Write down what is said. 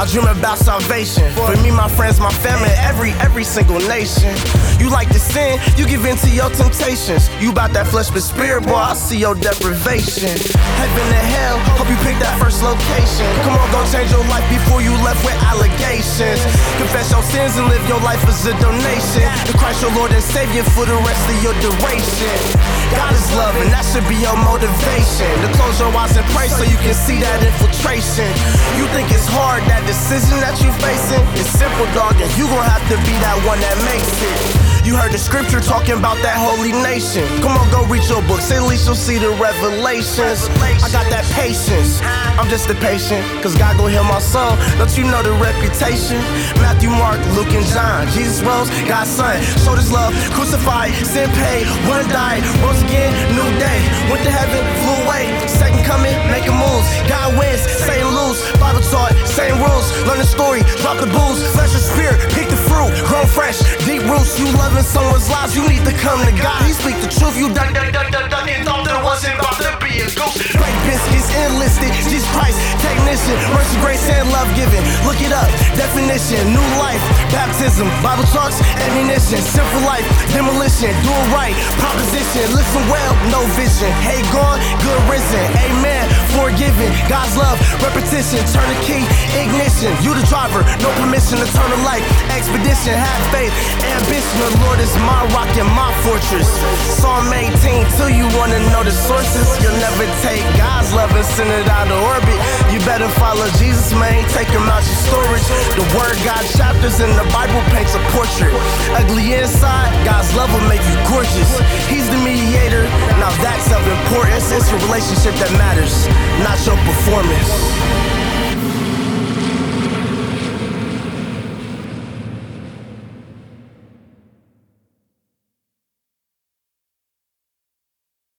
dream about salvation. For me, my friends, my family, every single nation. You like to sin, you give in to your temptations. You bout that flesh but spirit, boy, I see your deprivation. Heaven and hell, hope you pick that first location. Come on, go change your life before you left with allegations. Confess your sins and live your life as a donation to Christ your Lord and Savior for the rest of your duration. God is love and that should be your motivation. To close your eyes and pray so you can see that infiltration. You think it's hard, that decision that you facing? It's simple, dog, and you gon' have to be that one that makes it. You heard the scripture talking about that holy nation. Come on, go read your books, at least you'll see the revelations. I got that patience, I'm just a patient, cause God gon' heal my soul. Don't you know the reputation? Matthew, Mark, Luke, and John. Jesus rose, God's son, showed his love, crucified, sin paid, one died, rose again, new day. Went to heaven, flew away, second coming, making moves. God wins, Satan lose, Bible taught, same rules. Learn the story, drop the booze, flesh and spirit, pick the fruit, grow fresh, deep roots. You loving someone's lives, you need to come to God. He speak the truth, you duck, and thought there wasn't about to be a goose. Break biscuits, enlisted, Jesus Christ, technician, mercy, grace, and love giving. Look it up, definition, new life, baptism, Bible talks, ammunition, simple life, demolition, do it right, proposition, listen well, no vision. Hey, gone, good risen, amen, forgiven, God's love, repetition, turn the key, ignition, you the driver, no permission to turn the light, expedition, have faith, ambition, the Lord is my rock and my fortress. Psalm 18, till you wanna know the sources, you'll never take God's love and send it out of orbit. You better follow Jesus, man, take him out your storage. The word God chapters in the Bible paints a portrait. Ugly inside, God's love will make you gorgeous. He's the mediator, now that's of importance. It's your relationship that matters, not your performance.